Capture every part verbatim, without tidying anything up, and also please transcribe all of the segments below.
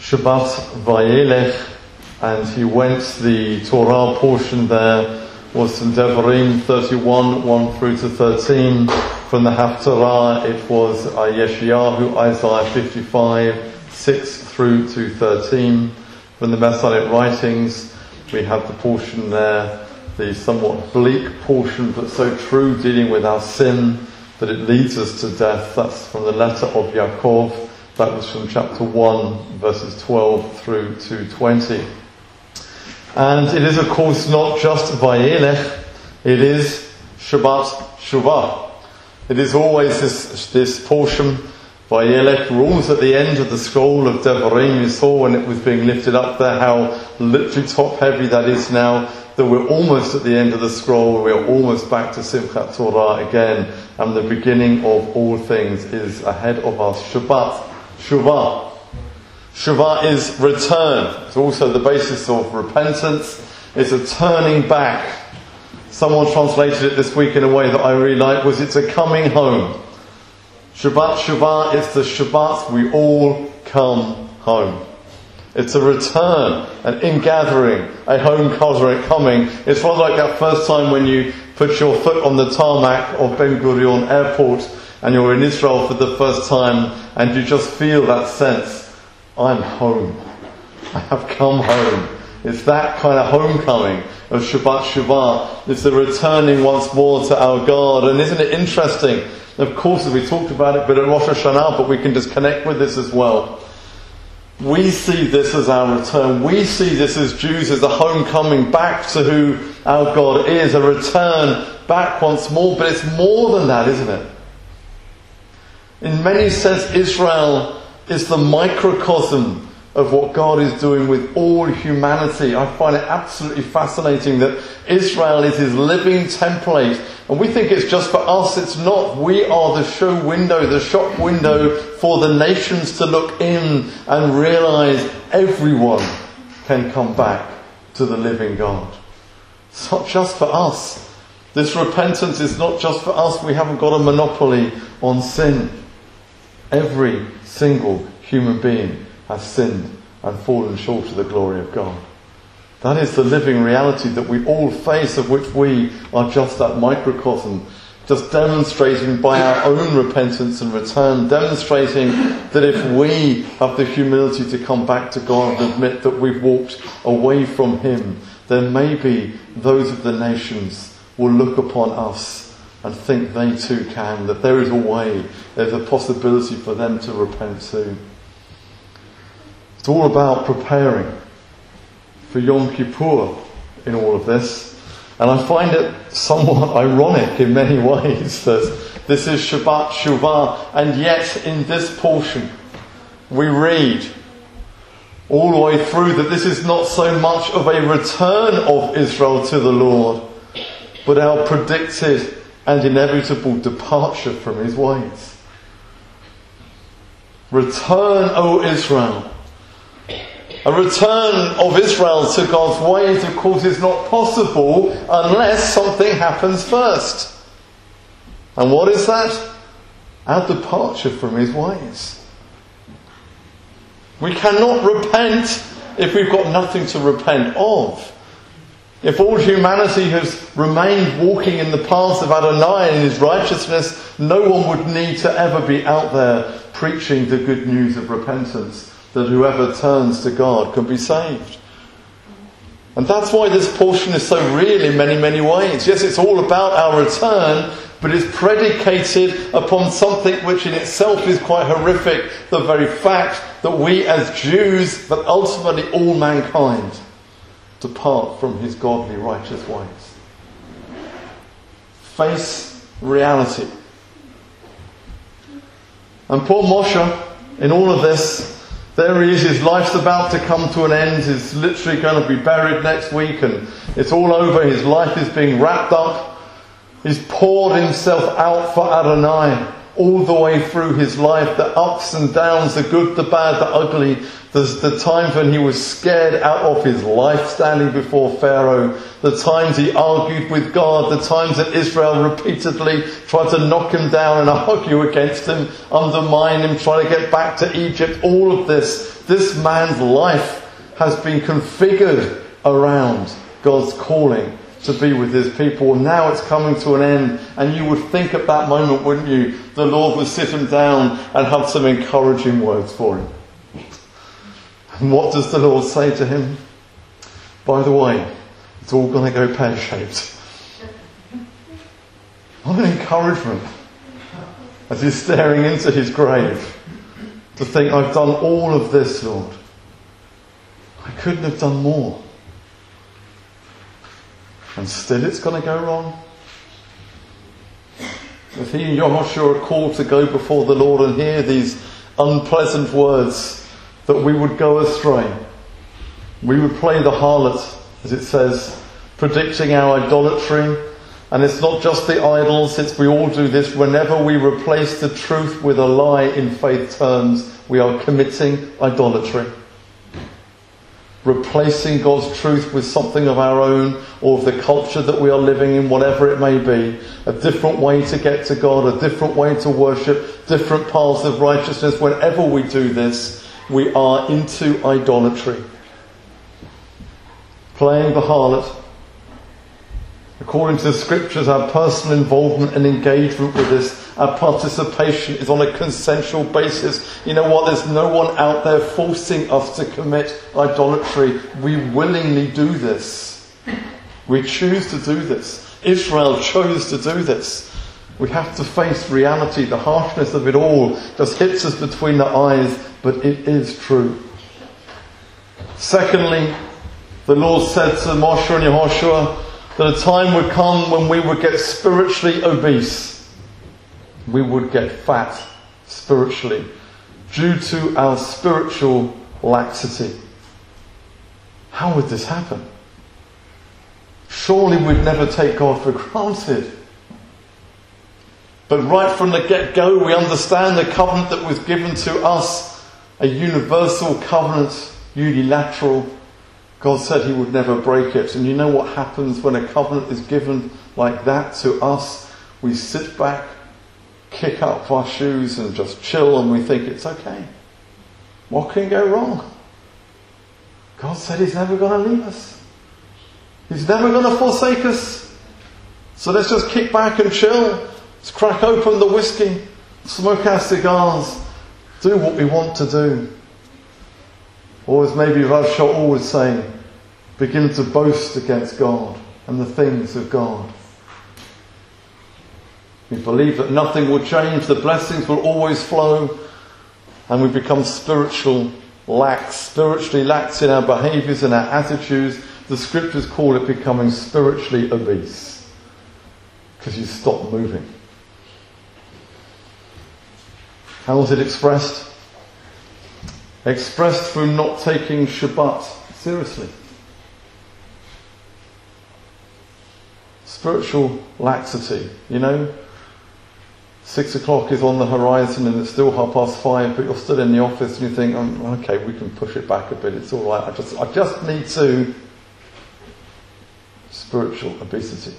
Shabbat Vayelech, and he went. The Torah portion there was from Devarim thirty-one, one through to thirteen. From the Haftarah it was Yeshayahu, Isaiah fifty-five, six through to thirteen. From the Messianic writings we have the portion there, the somewhat bleak portion but so true, dealing with our sin that it leads us to death. That's from the letter of Yaakov. That was from chapter one, verses twelve through to twenty. And it is, of course, not just Vayelech, it is Shabbat Shuvah. It is always this, this portion. Vayelech rules at the end of the scroll of Devarim. You saw when it was being lifted up there how literally top heavy that is now, that we're almost at the end of the scroll, we're almost back to Simchat Torah again, and the beginning of all things is ahead of us. Shabbat Shuvah. Shuvah is return. It's also the basis of repentance. It's a turning back. Someone translated it this week in a way that I really like, was it's a coming home. Shabbat Shuvah is the Shabbat we all come home. It's a return, an ingathering, a home coming. It's rather like that first time when you put your foot on the tarmac of Ben Gurion Airport and you're in Israel for the first time and you just feel that sense, I'm home. I have come home. It's that kind of homecoming of Shabbat Shuvah. It's the returning once more to our God. And isn't it interesting? Of course, we talked about it, but at Rosh Hashanah, but we can just connect with this as well. We see this as our return. We see this as Jews as a homecoming back to who our God is, a return back once more. But it's more than that, isn't it? In many sense, Israel is the microcosm of what God is doing with all humanity. I find it absolutely fascinating that Israel is his living template. And we think it's just for us. It's not. We are the show window, the shop window for the nations to look in and realise everyone can come back to the living God. It's not just for us. This repentance is not just for us. We haven't got a monopoly on sin. Every single human being has sinned and fallen short of the glory of God. That is the living reality that we all face, of which we are just that microcosm, just demonstrating by our own repentance and return, demonstrating that if we have the humility to come back to God and admit that we've walked away from Him, then maybe those of the nations will look upon us and think they too can, that there is a way, there's a possibility for them to repent too. It's all about preparing for Yom Kippur in all of this. And I find it somewhat ironic in many ways that this is Shabbat Shuvah, and yet in this portion we read all the way through that this is not so much of a return of Israel to the Lord, but our predicted and inevitable departure from His ways. Return, O Israel. A return of Israel to God's ways, of course, is not possible unless something happens first. And what is that? Our departure from His ways. We cannot repent if we've got nothing to repent of. If all humanity has remained walking in the paths of Adonai and His righteousness, no one would need to ever be out there preaching the good news of repentance, that whoever turns to God can be saved. And that's why this portion is so real in many, many ways. Yes, it's all about our return, but it's predicated upon something which in itself is quite horrific. The very fact that we as Jews, but ultimately all mankind, depart from His godly, righteous ways. Face reality. And poor Moshe, in all of this, there he is, his life's about to come to an end, he's literally going to be buried next week and it's all over, his life is being wrapped up. He's poured himself out for Adonai. all the way through his life, the ups and downs, the good, the bad, the ugly. There's the times when he was scared out of his life standing before Pharaoh, the times he argued with God, the times that Israel repeatedly tried to knock him down and argue against him, undermine him, try to get back to Egypt. All of this, this man's life has been configured around God's calling to be with his people. Now it's coming to an end, and you would think at that moment, wouldn't you, the Lord would sit him down and have some encouraging words for him. And what does the Lord say to him? By the way, it's all going to go pear-shaped. What an encouragement as he's staring into his grave to think, I've done all of this, Lord. I couldn't have done more. And still it's going to go wrong. If he and Joshua are called to go before the Lord and hear these unpleasant words, that we would go astray. We would play the harlot, as it says, predicting our idolatry. And it's not just the idols, it's we all do this. Whenever we replace the truth with a lie in faith terms, we are committing idolatry. Replacing God's truth with something of our own, or of the culture that we are living in, whatever it may be. A different way to get to God, a different way to worship, different paths of righteousness. Whenever we do this, we are into idolatry. Playing the harlot. According to the scriptures, our personal involvement and engagement with this, our participation is on a consensual basis. You know what? There's no one out there forcing us to commit idolatry. We willingly do this. We choose to do this. Israel chose to do this. We have to face reality. The harshness of it all just hits us between the eyes, but it is true. Secondly, the Lord said to Moshe and Yehoshua that a time would come when we would get spiritually obese. We would get fat spiritually due to our spiritual laxity. How would this happen? Surely we'd never take God for granted. But right from the get-go, we understand the covenant that was given to us, a universal covenant, unilateral. God said he would never break it. And you know what happens when a covenant is given like that to us? We sit back, kick up our shoes and just chill, and we think it's okay. What can go wrong? God said he's never going to leave us. He's never going to forsake us. So let's just kick back and chill. Let's crack open the whiskey, smoke our cigars, do what we want to do. Or as maybe Rav Shaul would say, begin to boast against God and the things of God. We believe that nothing will change, the blessings will always flow, and we become spiritual lax, spiritually lax in our behaviours and our attitudes. The scriptures call it becoming spiritually obese, because you stop moving. How was it expressed? Expressed through not taking Shabbat seriously. Spiritual laxity, you know. Six o'clock is on the horizon and it's still half past five, but you're still in the office and you think, oh, okay, we can push it back a bit, it's all right. I just, I just need to. Spiritual obesity.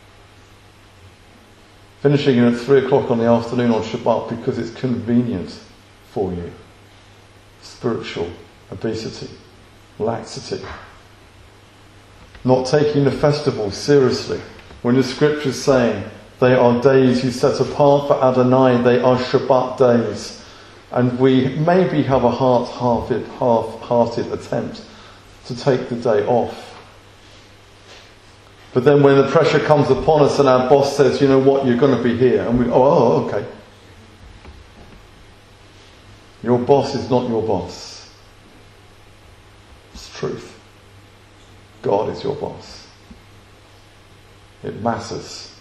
Finishing at three o'clock on the afternoon on Shabbat because it's convenient for you. Spiritual obesity, laxity. Not taking the festival seriously. When the scriptures say they are days you set apart for Adonai, they are Shabbat days. And we maybe have a half-hearted, half-hearted attempt to take the day off. But then when the pressure comes upon us and our boss says, you know what, you're going to be here. And we oh, oh, okay. Your boss is not your boss. It's truth. God is your boss. It matters.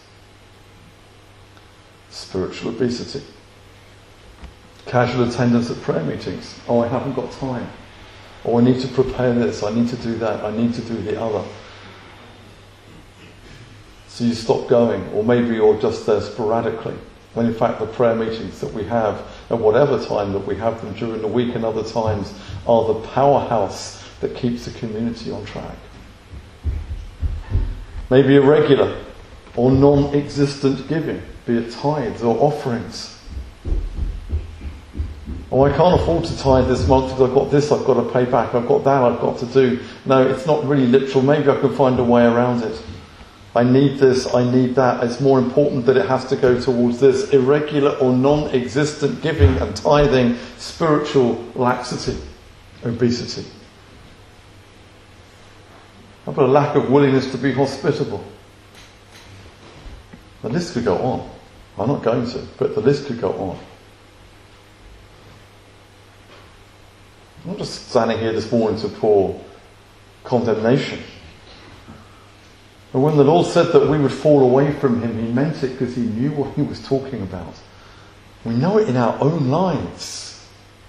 Spiritual obesity. Casual attendance at prayer meetings. Oh, I haven't got time. Oh, I need to prepare this. I need to do that. I need to do the other. So you stop going, or maybe you're just there sporadically. And in fact, the prayer meetings that we have, at whatever time that we have them during the week and other times, are the powerhouse that keeps the community on track. Maybe irregular or non-existent giving, be it tithes or offerings. Oh, I can't afford to tithe this month because I've got this I've got to pay back, I've got that I've got to do. No, it's not really literal. Maybe I can find a way around it. I need this, I need that. It's more important that it has to go towards this. Irregular or non-existent giving and tithing, spiritual laxity, obesity. How about a lack of willingness to be hospitable? The list could go on. I'm not going to, but the list could go on. I'm not just standing here this morning to pour condemnation. But when the Lord said that we would fall away from Him, He meant it because He knew what He was talking about. We know it in our own lives.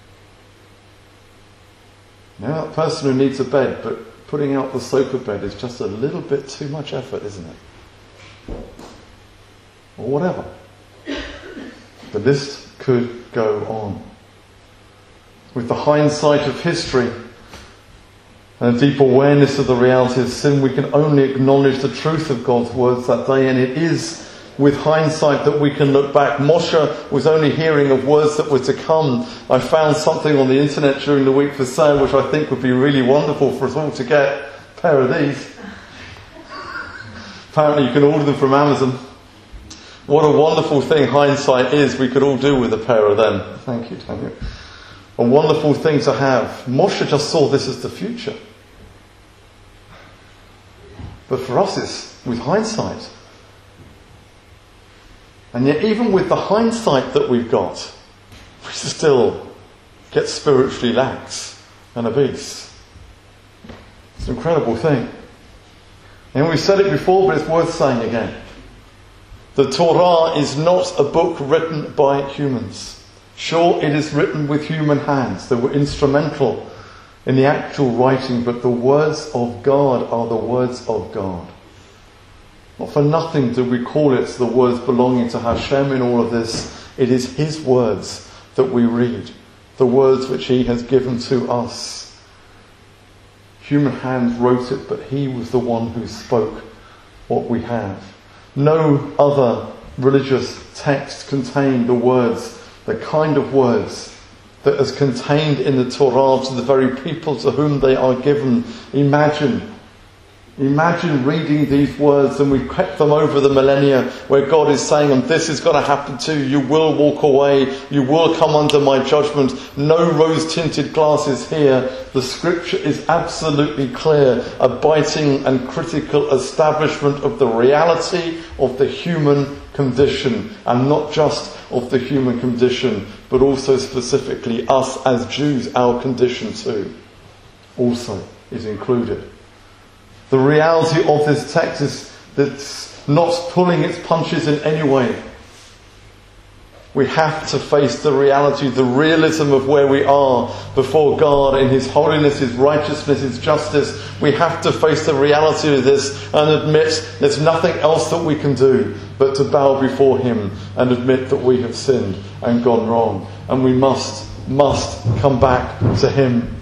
Now, that person who needs a bed, but putting out the sofa bed is just a little bit too much effort, isn't it? Or whatever. The list could go on. With the hindsight of history and a deep awareness of the reality of sin, we can only acknowledge the truth of God's words that day, and it is with hindsight that we can look back. Moshe was only hearing of words that were to come. I found something on the internet during the week for sale which I think would be really wonderful for us all to get. A pair of these. Apparently you can order them from Amazon. What a wonderful thing hindsight is. We could all do with a pair of them. Thank you, Daniel. A wonderful thing to have. Moshe just saw this as the future. But for us it's with hindsight. And yet even with the hindsight that we've got, we still get spiritually lax and obese. It's an incredible thing. And we've said it before, but it's worth saying again. The Torah is not a book written by humans. Sure, it is written with human hands. They were instrumental in the actual writing, but the words of God are the words of God. Not for nothing do we call it the words belonging to Hashem in all of this. It is His words that we read, the words which He has given to us. Human hands wrote it, but He was the one who spoke what we have. No other religious text contained the words, the kind of words that is contained in the Torah to the very people to whom they are given. Imagine, imagine reading these words, and we've kept them over the millennia, where God is saying, and this is going to happen to you, you will walk away, you will come under my judgment, no rose-tinted glasses here. The scripture is absolutely clear, a biting and critical establishment of the reality of the human condition, and not just of the human condition, but also specifically us as Jews, our condition too, also is included. The reality of this text is that it's not pulling its punches in any way. We have to face the reality, the realism of where we are before God in His holiness, His righteousness, His justice. We have to face the reality of this and admit there's nothing else that we can do but to bow before Him and admit that we have sinned and gone wrong. And we must, must come back to Him.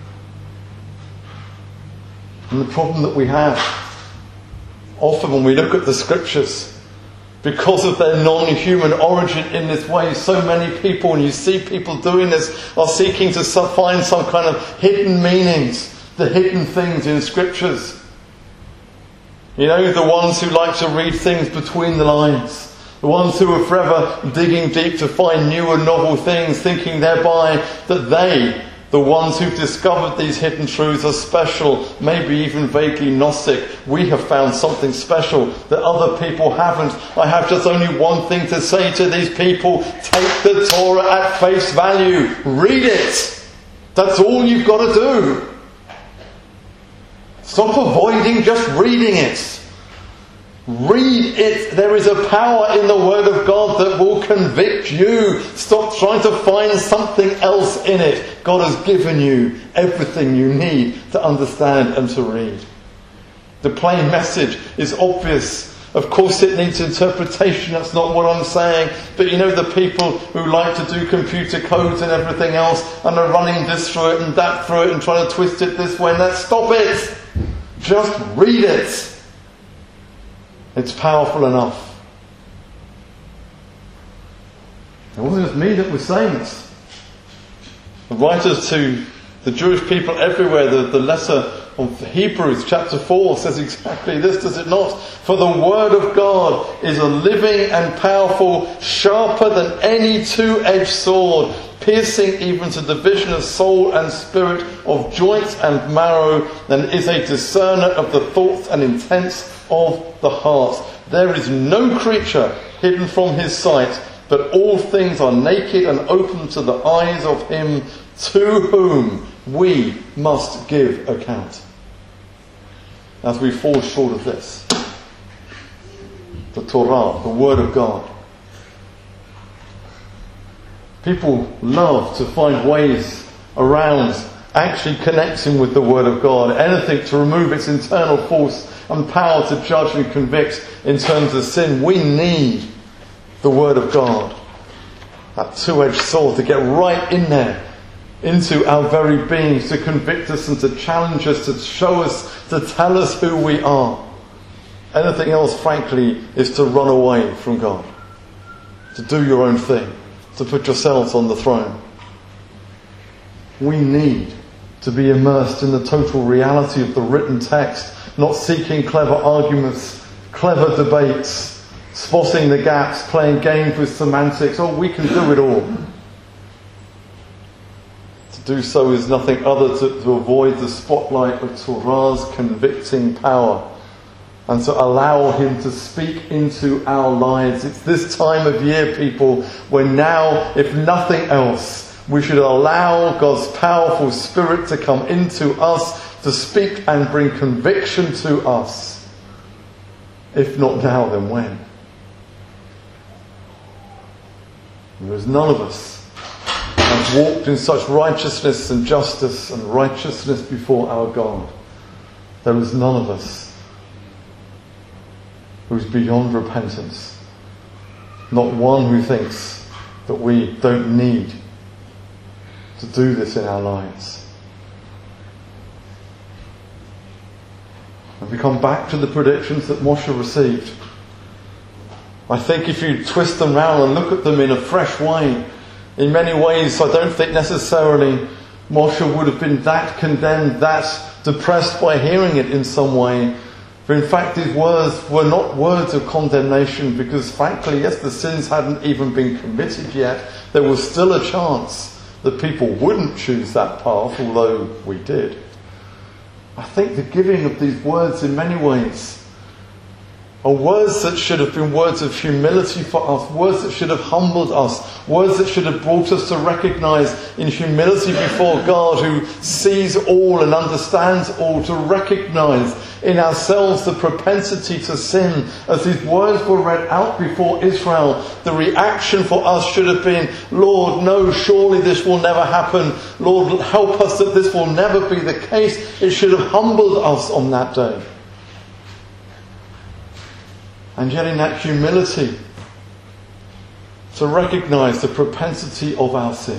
And the problem that we have, often when we look at the scriptures, because of their non-human origin in this way, so many people, and you see people doing this, are seeking to find some kind of hidden meanings, the hidden things in scriptures. You know, the ones who like to read things between the lines, the ones who are forever digging deep to find new and novel things, thinking thereby that they, the ones who've discovered these hidden truths, are special, maybe even vaguely Gnostic. We have found something special that other people haven't. I have just only one thing to say to these people: take the Torah at face value. Read it. That's all you've got to do. Stop avoiding just reading it. Read it. There is a power in the Word of God that will convict you. Stop trying to find something else in it. God has given you everything you need to understand and to read. The plain message is obvious. Of course it needs interpretation, that's not what I'm saying. But you know, the people who like to do computer codes and everything else and are running this through it and that through it and trying to twist it this way and that, stop it! Just read it! It's powerful enough. It wasn't just me that was saying this. The writers to the Jewish people everywhere, the, the letter of Hebrews chapter four says exactly this, does it not? For the word of God is a living and powerful, sharper than any two-edged sword, piercing even to the division of soul and spirit, of joints and marrow, and is a discerner of the thoughts and intents of the heart. There is no creature hidden from his sight, but all things are naked and open to the eyes of him to whom we must give account. As we fall short of this, the Torah, the Word of God. People love to find ways around actually connecting with the Word of God. Anything to remove its internal force and power to judge and convict in terms of sin. We need the Word of God. That two-edged sword to get right in there, into our very beings, to convict us and to challenge us, to show us, to tell us who we are. Anything else, frankly, is to run away from God. To do your own thing. To put yourselves on the throne. We need to be immersed in the total reality of the written text, not seeking clever arguments, clever debates, spotting the gaps, playing games with semantics. Oh, we can do it all. Do so is nothing other to, to avoid the spotlight of Torah's convicting power and to allow him to speak into our lives. It's this time of year, people, when now, if nothing else, we should allow God's powerful Spirit to come into us, to speak and bring conviction to us. If not now, then when? There is none of us have walked in such righteousness and justice and righteousness before our God. There is none of us who is beyond repentance. Not one who thinks that we don't need to do this in our lives. And we come back to the predictions that Moshe received. I think if you twist them round and look at them in a fresh way, in many ways, I don't think necessarily Moshe would have been that condemned, that depressed by hearing it in some way. But in fact, his words were not words of condemnation because, frankly, yes, the sins hadn't even been committed yet. There was still a chance that people wouldn't choose that path, although we did. I think the giving of these words in many ways are words that should have been words of humility for us, words that should have humbled us, words that should have brought us to recognise in humility before God, who sees all and understands all, to recognise in ourselves the propensity to sin. As these words were read out before Israel, the reaction for us should have been, Lord, no, surely this will never happen. Lord, help us that this will never be the case. It should have humbled us on that day. And yet in that humility, to recognise the propensity of our sin,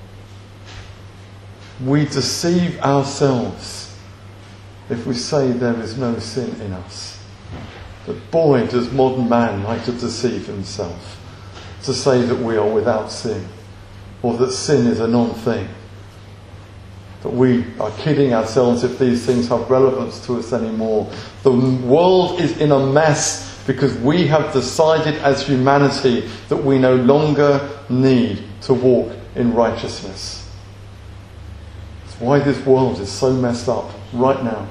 we deceive ourselves if we say there is no sin in us. But boy, does modern man like to deceive himself, to say that we are without sin, or that sin is a non-thing. That we are kidding ourselves if these things have relevance to us anymore. The world is in a mess because we have decided as humanity that we no longer need to walk in righteousness. That's why this world is so messed up right now.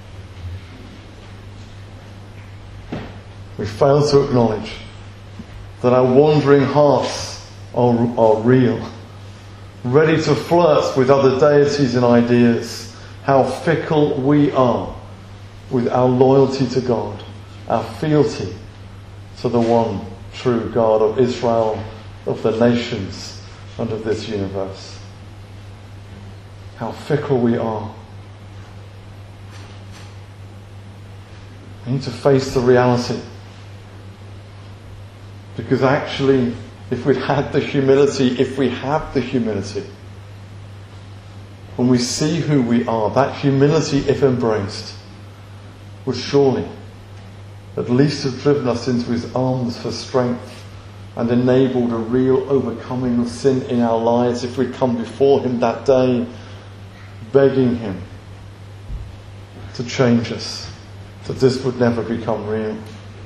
We fail to acknowledge that our wandering hearts are, are real, ready to flirt with other deities and ideas. How fickle we are with our loyalty to God, our fealty to the one true God of Israel, of the nations, and of this universe. How fickle we are. We need to face the reality Because actually, if we'd had the humility, if we have the humility, when we see who we are, that humility, if embraced, would surely at least have driven us into his arms for strength and enabled a real overcoming of sin in our lives if we'd come before him that day, begging him to change us, that this would never become real.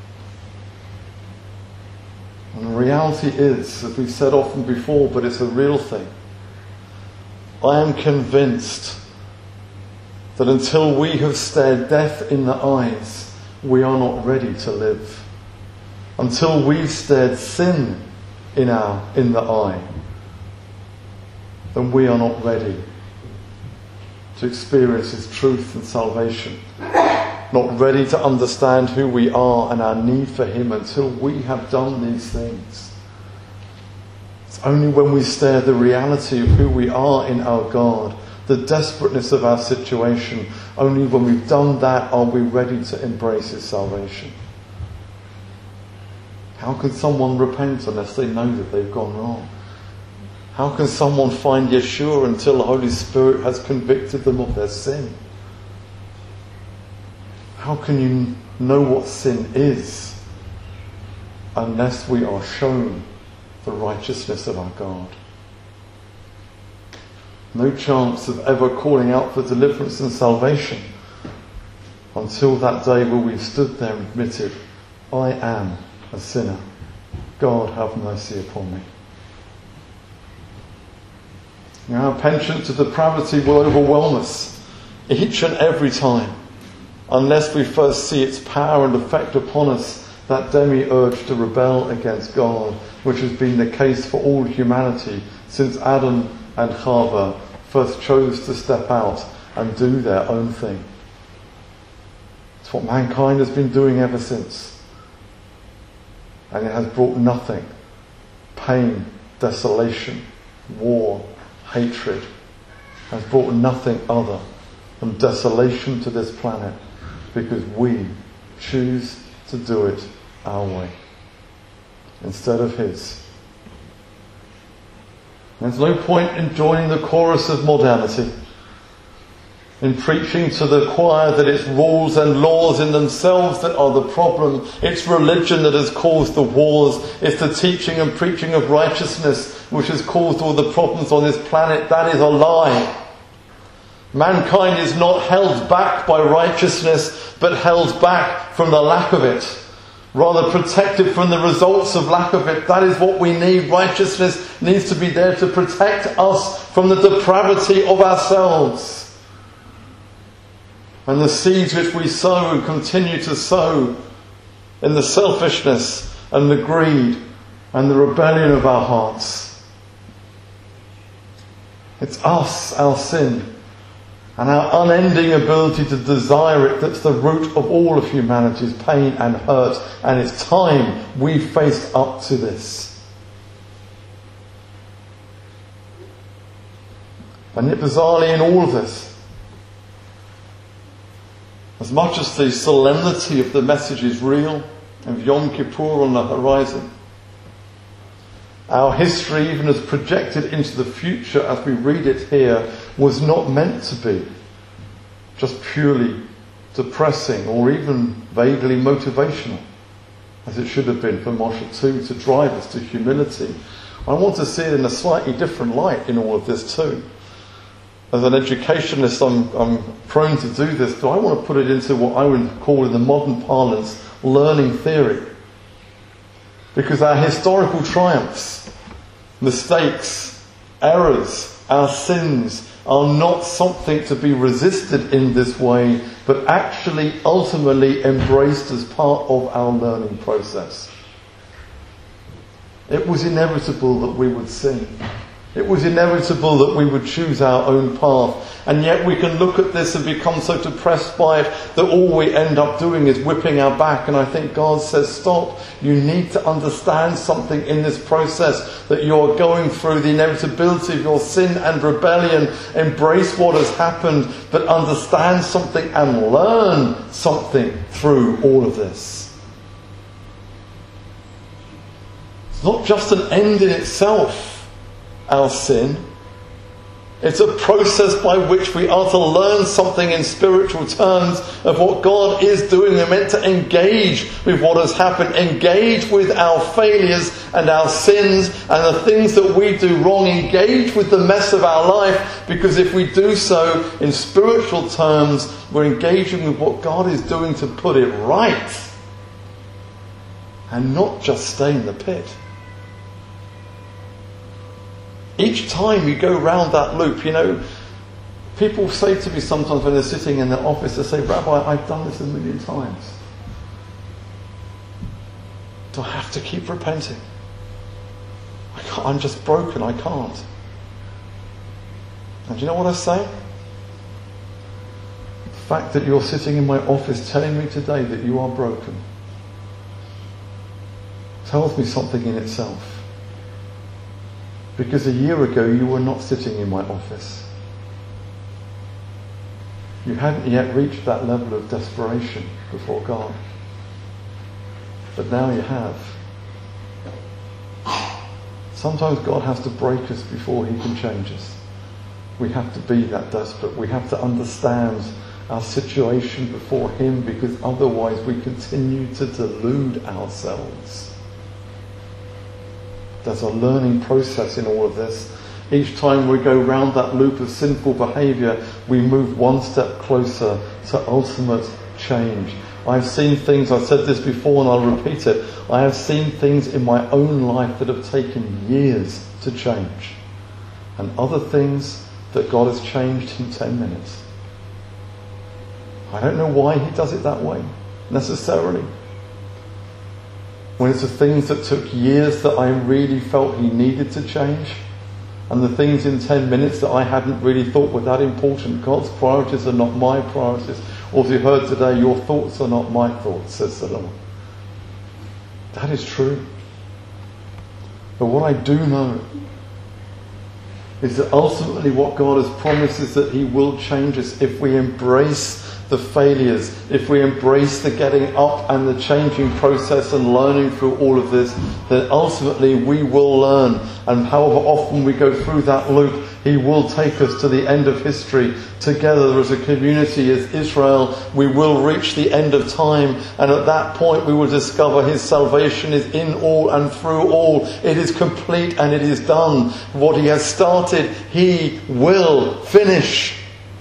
And the reality is, as we've said often before, but it's a real thing, I am convinced that until we have stared death in the eyes, we are not ready to live. Until we've stared sin in our in the eye, then we are not ready to experience his truth and salvation. Not ready to understand who we are and our need for him until we have done these things. It's only when we stare the reality of who we are in our God, the desperateness of our situation, only when we've done that are we ready to embrace his salvation. How can someone repent unless they know that they've gone wrong? How can someone find Yeshua until the Holy Spirit has convicted them of their sin? How can you know what sin is unless we are shown the righteousness of our God? No chance of ever calling out for deliverance and salvation until that day where we've stood there and admitted, I am a sinner. God, have mercy upon me. Now, our penchant to depravity will overwhelm us each and every time unless we first see its power and effect upon us, that demiurge to rebel against God, which has been the case for all humanity since Adam and Chava first chose to step out and do their own thing. It's what mankind has been doing ever since. And it has brought nothing. Pain, desolation, war, hatred. Has brought nothing other than desolation to this planet because we choose to do it our way instead of his. There's no point in joining the chorus of modernity, in preaching to the choir that it's rules and laws in themselves that are the problem. It's religion that has caused the wars. It's the teaching and preaching of righteousness which has caused all the problems on this planet. That is a lie. Mankind is not held back by righteousness, but held back from the lack of it. Rather protected from the results of lack of it. That is what we need. Righteousness needs to be there to protect us from the depravity of ourselves. And the seeds which we sow and continue to sow in the selfishness and the greed and the rebellion of our hearts. It's us, our sin, and our unending ability to desire it that's the root of all of humanity's pain and hurt. And it's time we faced up to this. And yet bizarrely in all of this, as much as the solemnity of the message is real, and Yom Kippur on the horizon, our history, even as projected into the future as we read it here, was not meant to be just purely depressing or even vaguely motivational, as it should have been for Moshe too, to drive us to humility. I want to see it in a slightly different light in all of this too. As an educationist, I'm, I'm prone to do this, but I want to put it into what I would call in the modern parlance learning theory. Because our historical triumphs, mistakes, errors, our sins are not something to be resisted in this way, but actually ultimately embraced as part of our learning process. It was inevitable that we would sin. It was inevitable that we would choose our own path. And yet we can look at this and become so depressed by it that all we end up doing is whipping our back. And I think God says, stop. You need to understand something in this process that you're going through, the inevitability of your sin and rebellion. Embrace what has happened, but understand something and learn something through all of this. It's not just an end in itself, our sin. It's a process by which we are to learn something in spiritual terms of what God is doing. We're meant to engage with what has happened, engage with our failures and our sins and the things that we do wrong, engage with the mess of our life, because if we do so in spiritual terms, we're engaging with what God is doing to put it right and not just stay in the pit. Each time you go round that loop, you know, people say to me sometimes when they're sitting in their office, they say, Rabbi, I've done this a million times. Do I have to keep repenting? I can't, I'm just broken, I can't. And do you know what I say? The fact that you're sitting in my office telling me today that you are broken tells me something in itself. Because a year ago you were not sitting in my office. You hadn't yet reached that level of desperation before God. But now you have. Sometimes God has to break us before he can change us. We have to be that desperate. We have to understand our situation before him, because otherwise we continue to delude ourselves. There's a learning process in all of this. Each time we go round that loop of sinful behaviour, we move one step closer to ultimate change. I've seen things, I've said this before and I'll repeat it, I have seen things in my own life that have taken years to change. And other things that God has changed in ten minutes. I don't know why he does it that way, necessarily. When it's the things that took years that I really felt he needed to change, and the things in ten minutes that I hadn't really thought were that important. God's priorities are not my priorities. Or as you heard today, your thoughts are not my thoughts, says the Lord. That is true. But what I do know is that ultimately what God has promised is that he will change us if we embrace the failures, if we embrace the getting up and the changing process and learning through all of this, then ultimately we will learn. And however often we go through that loop, he will take us to the end of history. Together as a community, as Israel, we will reach the end of time. And at that point we will discover his salvation is in all and through all. It is complete and it is done. What he has started, he will finish.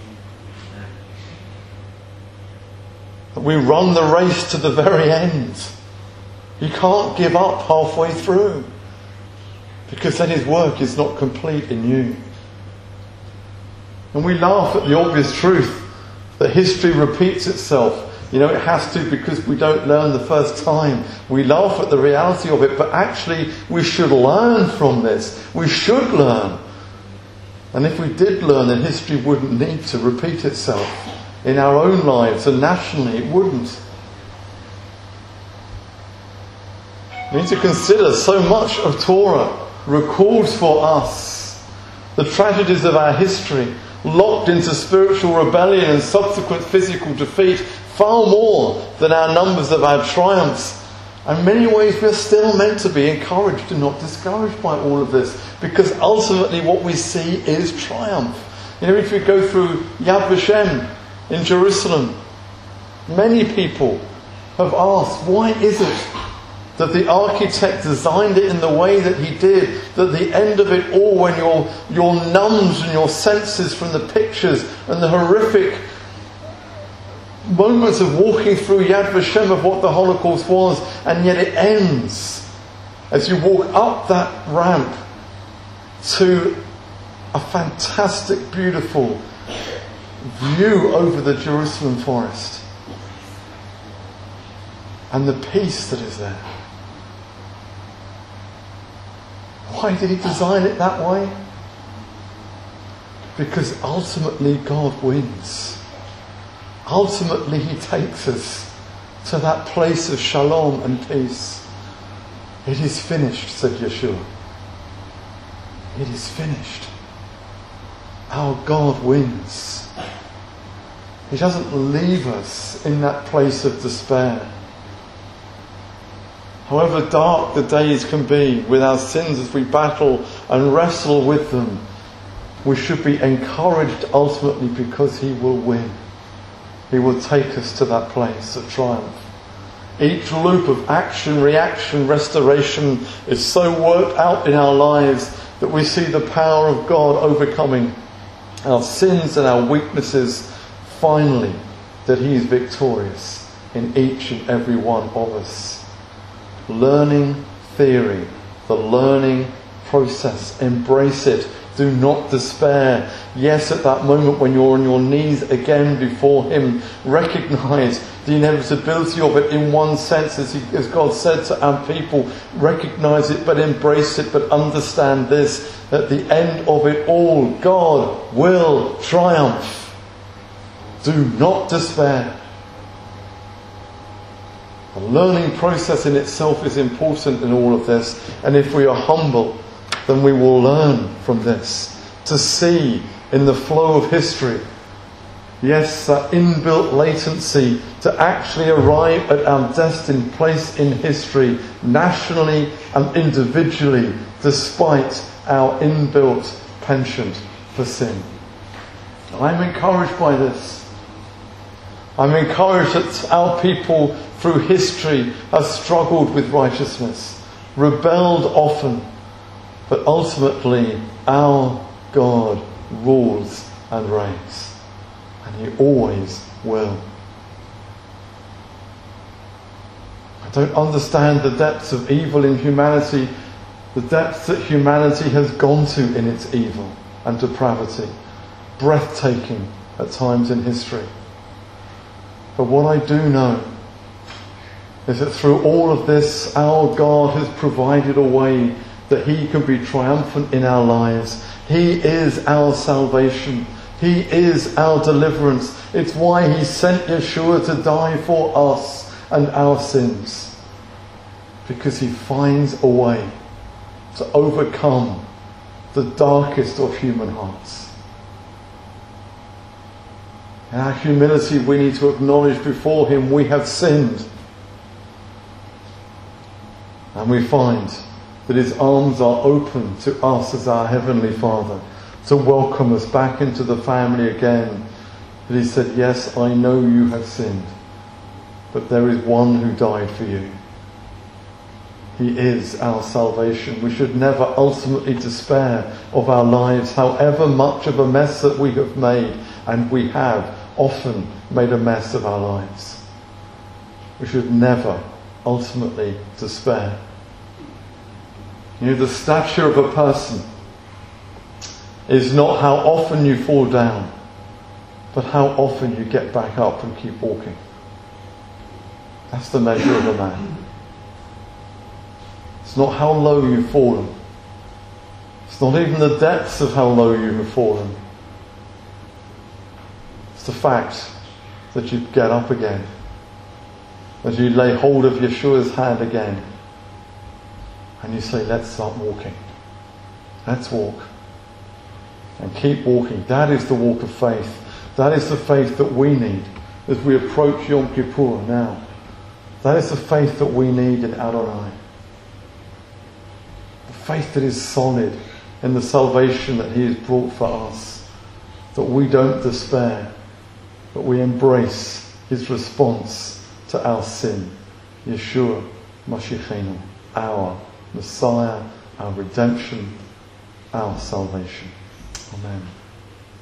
We run the race to the very end. You can't give up halfway through, because then his work is not complete in you. And we laugh at the obvious truth that history repeats itself. You know, it has to, because we don't learn the first time. We laugh at the reality of it, but actually we should learn from this. We should learn. And if we did learn, then history wouldn't need to repeat itself. In our own lives and nationally, it wouldn't. We need to consider so much of Torah records for us the tragedies of our history, locked into spiritual rebellion and subsequent physical defeat, far more than our numbers of our triumphs. And in many ways we're still meant to be encouraged and not discouraged by all of this, because ultimately what we see is triumph. You know, if we go through Yad Vashem in Jerusalem, many people have asked, why is it that the architect designed it in the way that he did, that the end of it all, when you're, you're numbed and your senses from the pictures and the horrific moments of walking through Yad Vashem of what the Holocaust was, and yet it ends as you walk up that ramp to a fantastic, beautiful view over the Jerusalem forest and the peace that is there. Why did he design it that way? Because ultimately God wins. Ultimately he takes us to that place of shalom and peace. It is finished, said Yeshua. It is finished. Our God wins. He doesn't leave us in that place of despair. However dark the days can be with our sins as we battle and wrestle with them, we should be encouraged ultimately because he will win. He will take us to that place of triumph. Each loop of action, reaction, restoration is so worked out in our lives that we see the power of God overcoming our sins and our weaknesses, finally, that he is victorious in each and every one of us. Learning theory, the learning process, embrace it. Do not despair. Yes, at that moment when you're on your knees again before him, recognise the inevitability of it in one sense, as, he, as God said to our people. Recognise it, but embrace it, but understand this. At the end of it all, God will triumph. Do not despair. The learning process in itself is important in all of this. And if we are humble, then we will learn from this. To see in the flow of history, yes, that inbuilt latency to actually arrive at our destined place in history, nationally and individually, despite our inbuilt penchant for sin. I'm encouraged by this. I'm encouraged that our people through history have struggled with righteousness, rebelled often, but ultimately our God rules and reigns, and he always will. I don't understand the depths of evil in humanity, the depths that humanity has gone to in its evil and depravity, breathtaking at times in history. But what I do know is that through all of this, our God has provided a way that he can be triumphant in our lives. He is our salvation. He is our deliverance. It's why he sent Yeshua to die for us and our sins. Because he finds a way to overcome the darkest of human hearts. In our humility, we need to acknowledge before him we have sinned. And we find that his arms are open to us as our Heavenly Father, to welcome us back into the family again. That he said, yes, I know you have sinned, but there is one who died for you. He is our salvation. We should never ultimately despair of our lives, however much of a mess that we have made, and we have often made a mess of our lives. We should never ultimately despair. You know, the stature of a person is not how often you fall down, but how often you get back up and keep walking. That's the measure of a man. It's not how low you've fallen. It's not even the depths of how low you have fallen. It's the fact that you get up again, that you lay hold of Yeshua's hand again, and you say, let's start walking. Let's walk. And keep walking. That is the walk of faith. That is the faith that we need as we approach Yom Kippur now. That is the faith that we need in Adonai. The faith that is solid in the salvation that he has brought for us. That we don't despair, but we embrace his response to our sin. Yeshua Mashiachenu, our Messiah, our redemption, our salvation. Amen.